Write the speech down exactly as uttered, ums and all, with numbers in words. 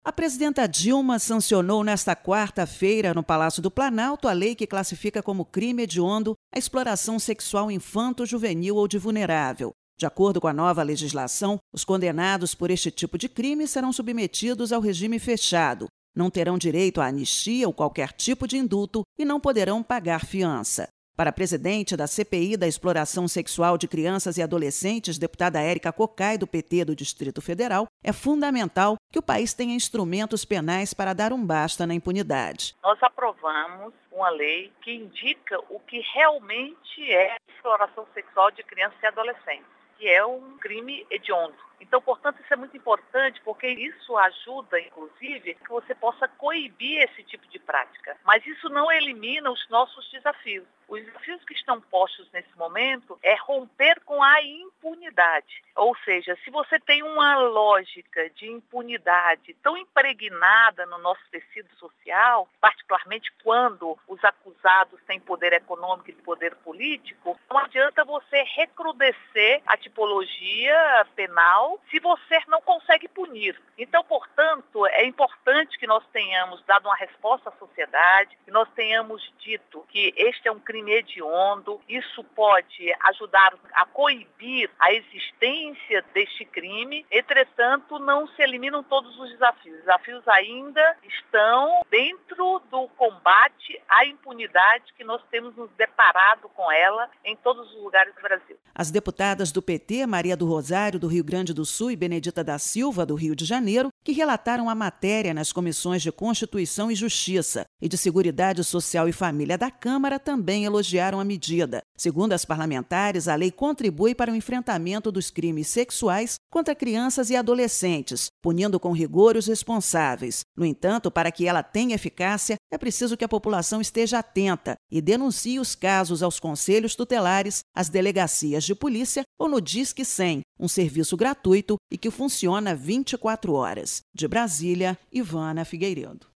A presidenta Dilma sancionou nesta quarta-feira, no Palácio do Planalto, a lei que classifica como crime hediondo a exploração sexual infanto-juvenil ou de vulnerável. De acordo com a nova legislação, os condenados por este tipo de crime serão submetidos ao regime fechado, não terão direito à anistia ou qualquer tipo de indulto e não poderão pagar fiança. Para a presidente da C P I da Exploração Sexual de Crianças e Adolescentes, deputada Érica Cocai, do P T do Distrito Federal, é fundamental que o país tenha instrumentos penais para dar um basta na impunidade. Nós aprovamos uma lei que indica o que realmente é exploração sexual de crianças e adolescentes, que é um crime hediondo. Então, portanto, isso é muito importante porque isso ajuda, inclusive, que você possa coibir esse tipo de prática. Mas isso não elimina os nossos desafios. Os desafios que estão postos nesse momento é romper com a impunidade. Ou seja, se você tem uma lógica de impunidade tão impregnada no nosso tecido social, particularmente quando os acusados têm poder econômico e poder político, não adianta você recrudescer a tipologia penal se você não consegue punir. Então, portanto, é importante que nós tenhamos dado uma resposta à sociedade, que nós tenhamos dito que este é um crime hediondo, isso pode ajudar a coibir a existência deste crime, entretanto, não se eliminam todos os desafios. Os desafios ainda estão dentro do combate à impunidade que nós temos nos deparado com ela em todos os lugares do Brasil. As deputadas do P T, Maria do Rosário, do Rio Grande do Sul, e Benedita da Silva, do Rio de Janeiro, que relataram a matéria nas comissões de Constituição e Justiça e de Seguridade Social e Família da Câmara, também elogiaram a medida. Segundo as parlamentares, a lei contribui para o enfrentamento dos crimes sexuais contra crianças e adolescentes, punindo com rigor os responsáveis. No entanto, para que ela tenha eficácia, é preciso que a população esteja atenta e denuncie os casos aos conselhos tutelares, às delegacias de polícia ou no Disque cem, um serviço gratuito e que funciona vinte e quatro horas. De Brasília, Ivana Figueiredo.